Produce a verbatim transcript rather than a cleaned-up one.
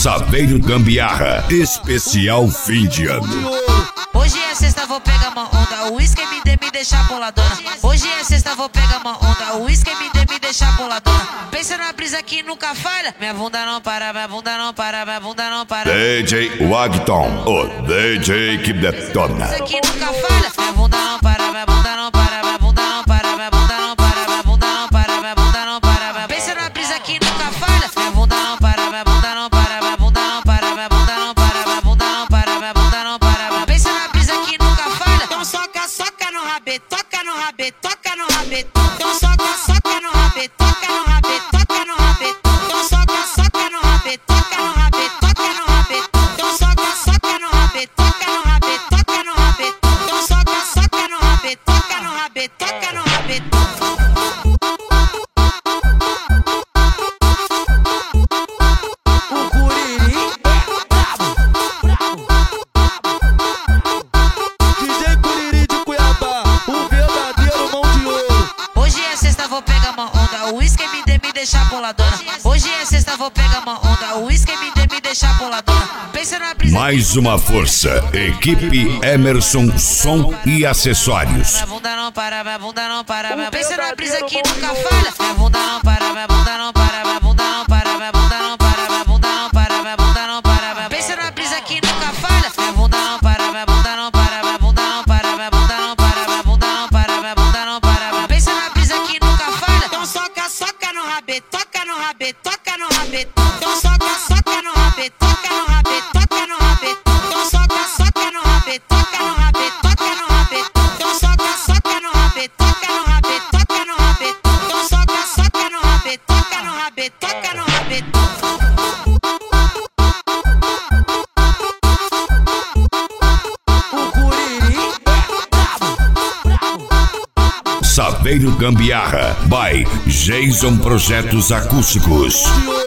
Saveiro Gambiarra, especial fim de ano. Hoje é sexta, vou pegar uma onda, o uísque M D me deixa boladona. Hoje é sexta, vou pegar uma onda, o uísque M D me deixa boladona. Pensa na brisa que nunca falha, minha bunda não para, minha bunda não para, minha bunda não para. D J Wagton, o D J que detona. Brisa que nunca falha, minha bunda não para, minha bunda não para, minha bunda não para, minha bunda não para, minha bunda não para, minha bunda não para. Pensa na brisa que nunca falha, minha bunda não para, minha bunda não para, minha bunda não para, minha bunda não para, minha bunda não para, minha bunda não para. Pensa na brisa que nunca falha. Então soca, soca no rabete, toca no rabete, toca no rabete. Então soca, soca no rabete, toca no rabete, toca no rabete. Então soca, soca no rabete, toca no rabete, toca no rabete. Então soca, soca no rabete, toca no rabete, toca no rabete. Então soca, soca no rabete, toca no rabete, toca no rabete. Vou pegar uma onda, o uísque M D me deixa boladona. Hoje é sexta, vou pegar uma onda, o uísque M D me deixa boladona. Pensa na brisa. Mais uma força, equipe Emerson Som e Acessórios. Minha bunda não para, minha bunda não para, minha pensa na brisa que nunca falha. Minha bunda não para, minha bunda não para, minha bunda não para, minha bunda não para, minha bunda não para, minha bunda não para. Pensa na brisa que nunca falha. Minha bunda não para, minha bunda não para, minha bunda não para, minha bunda não para, minha bunda não para, minha bunda não para. Pensa na brisa que nunca falha. Então soca, soca no rabete, toca no rabete, toca no rabete. Então soca, soca no rabete, toca no rabete, toca no rabete. Então soca, soca no rabete, toca no rabete, toca no rabete. Então soca, soca no rabete, toca no rabete, toca no rabete. Então soca, soca no rabete, toca no rabete, toca no rabete. Saveiro Gambiarra, by Jason Projetos Acústicos.